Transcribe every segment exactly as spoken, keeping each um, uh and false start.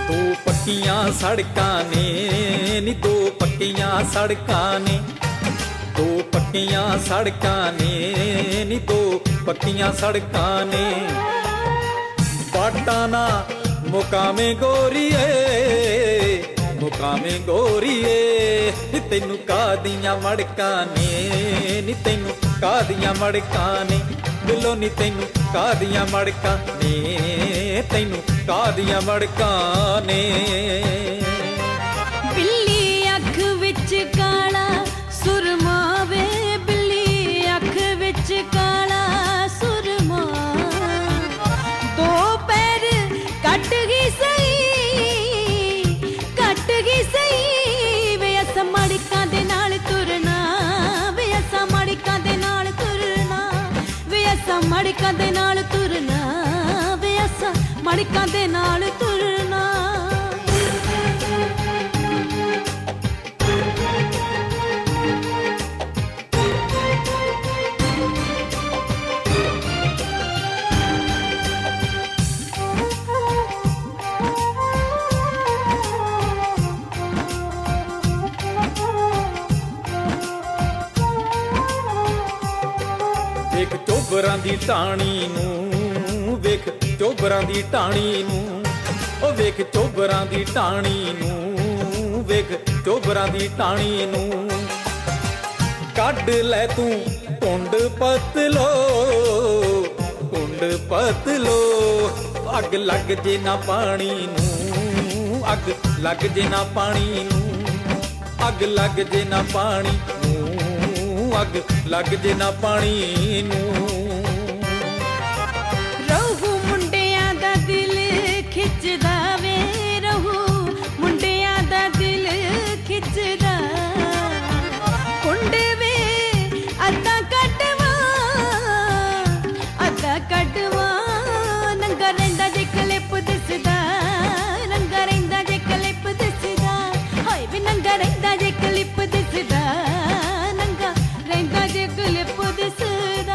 दो पक्कियां सड़कां ने नी दो पक्कियां सड़कां ने दो पक्कियां सड़कां ने नी दो पक्कियां सड़कां ने बाटा ना मुकामे गोरीए मुकामे गोरीए तैनू कादियां मड़कां ने नी तैनू कादियां मड़कां ने दिलों नी तैनू कादियां मड़कां ने तैनू कादियां मड़कां ने बिल्ली अख विच काला सुरमा वे बिल्ली अख विच काला सुरमा दो पैर कट गई सही कट गई सही वे असां मड़कां दे नाल तुरना वे असां मड़कां दे नाल तुरना वे असां मड़कां दे नाल तुरना वे असां मड़कां दे नाल तुरना वेख चोबरां दी टाणी नूं वेख चोबरां दी टाणी नूं ओ वेख चोबरां दी टाणी नूं वेख चोबरां दी टाणी नूं कढ लै तू कुंड पतलो कुंड पतलो अग लग जे ना पानी नूं अग लग जे ना पानी नूं अग लग जे ना पानी अग लग जे ना पानी नूं रहू मुंडियां दा दिल खिचदा वे रहू मुंडियां दा दिल खिचदा कुंड वे अद्धा कटवा अद्धा कटवा नंगा रहिंदा जे क्लिप दिसदा नंगा रहिंदा जे क्लिप दिसदा हाय वे नंगा रहिंदा जे क्लिप दिसदा नंगा रहिंदा जे क्लिप दिसदा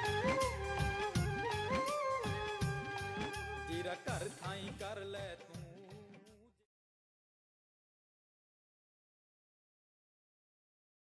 तेरा घर थाई कर लै तू